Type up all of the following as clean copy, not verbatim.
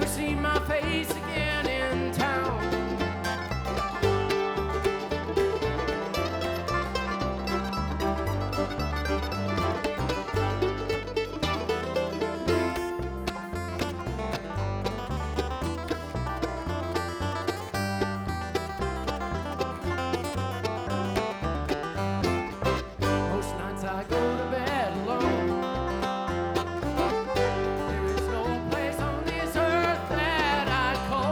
see my face again in town. Most nights I go to bed alone. There is no place on this earth that I'd call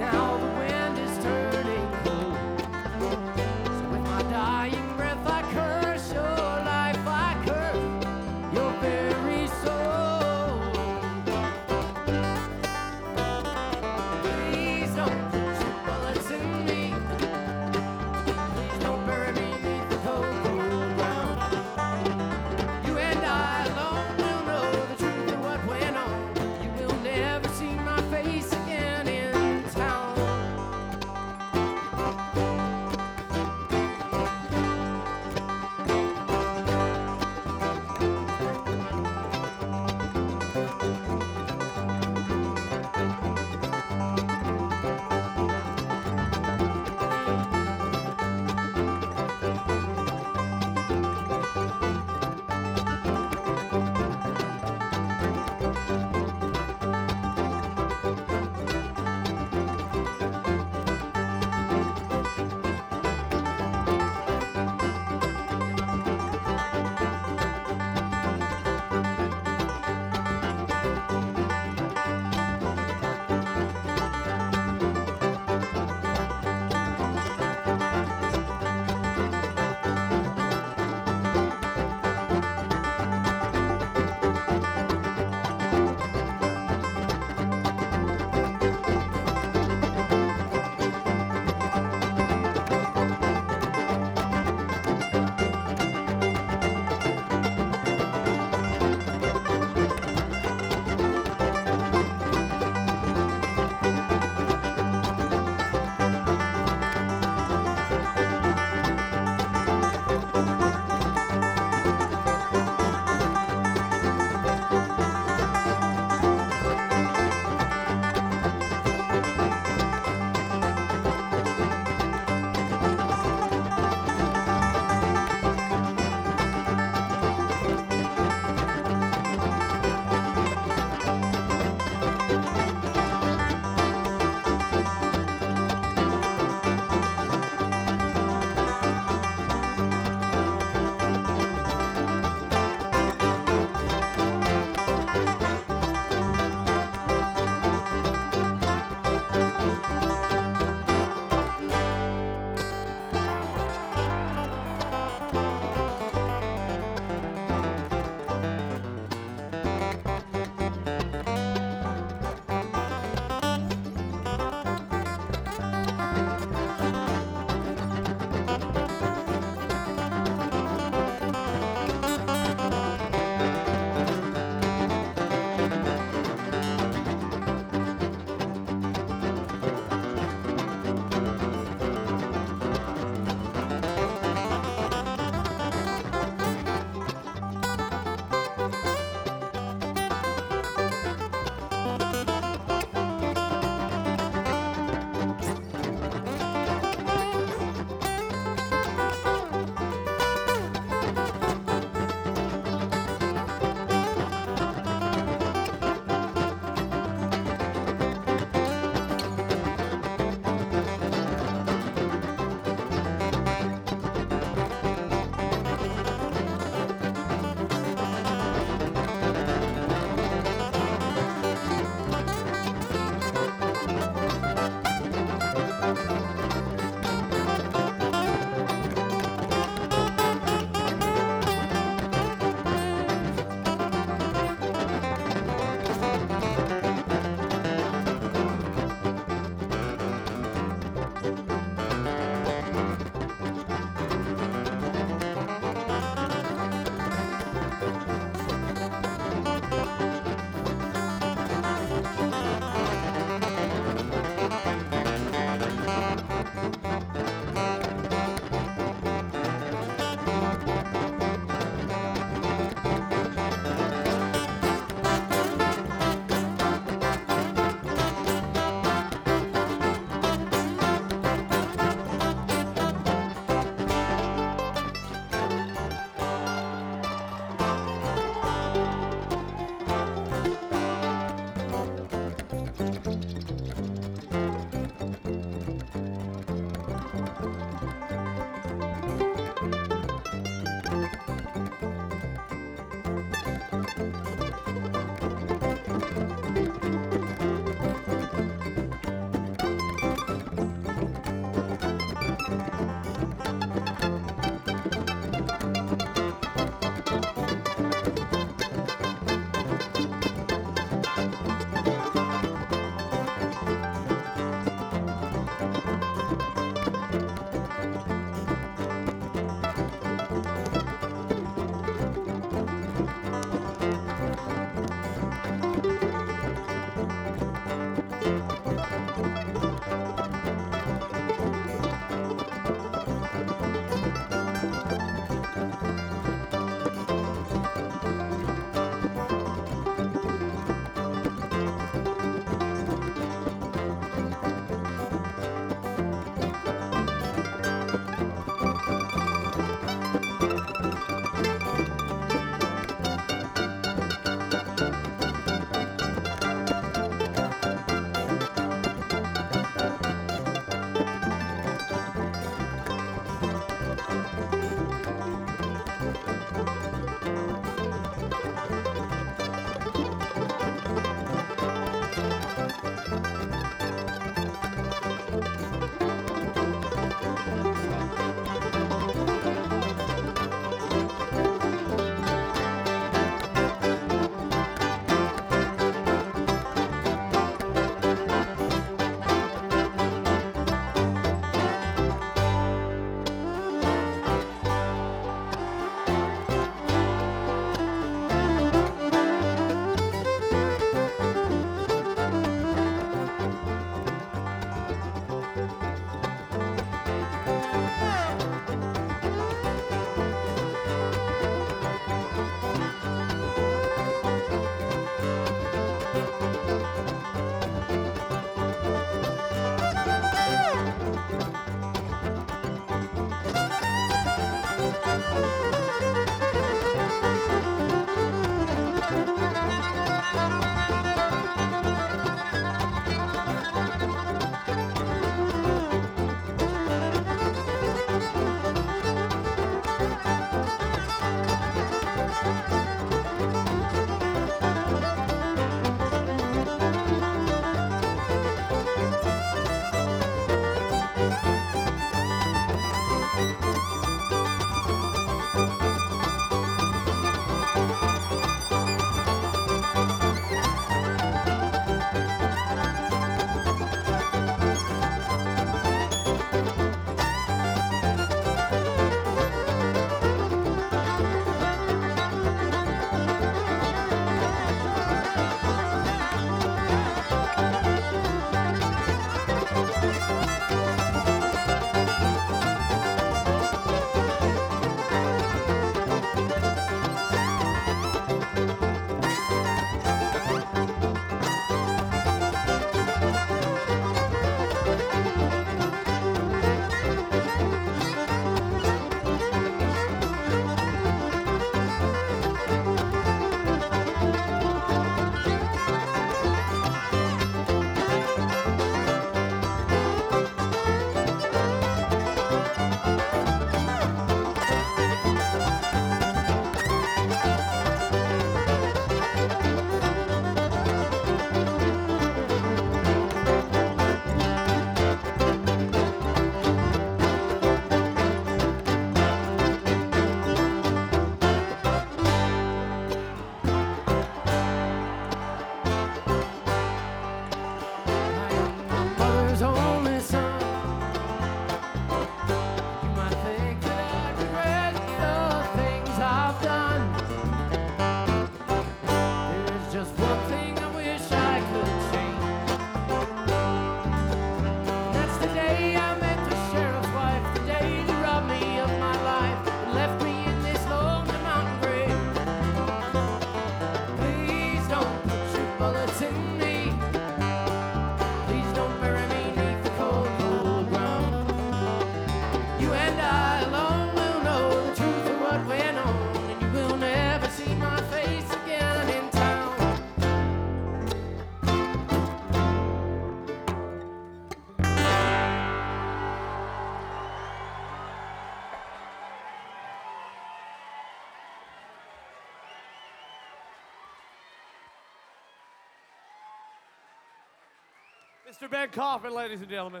Mr. Ben Coffin, ladies and gentlemen.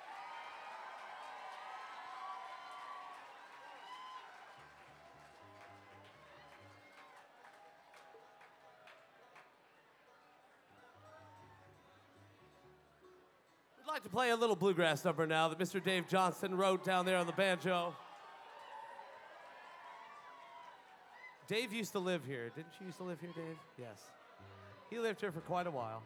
We'd like to play a little bluegrass number now that Mr. Dave Johnson wrote down there on the banjo. Dave used to live here. Didn't you used to live here, Dave? Yes. He lived here for quite a while.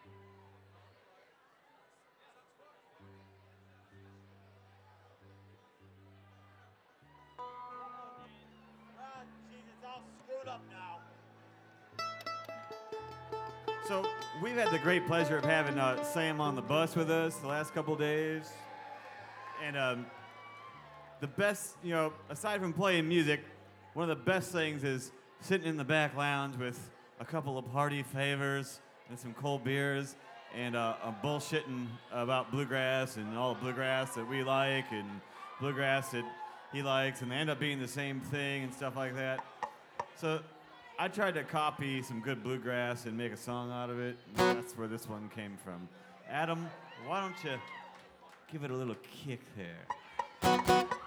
So we've had the great pleasure of having Sam on the bus with us the last couple days. And the best, aside from playing music, one of the best things is sitting in the back lounge with a couple of party favors and some cold beers and bullshitting about bluegrass and all the bluegrass that we like and bluegrass that he likes, and they end up being the same thing and stuff like that. So I tried to copy some good bluegrass and make a song out of it, and that's where this one came from. Adam, why don't you give it a little kick there?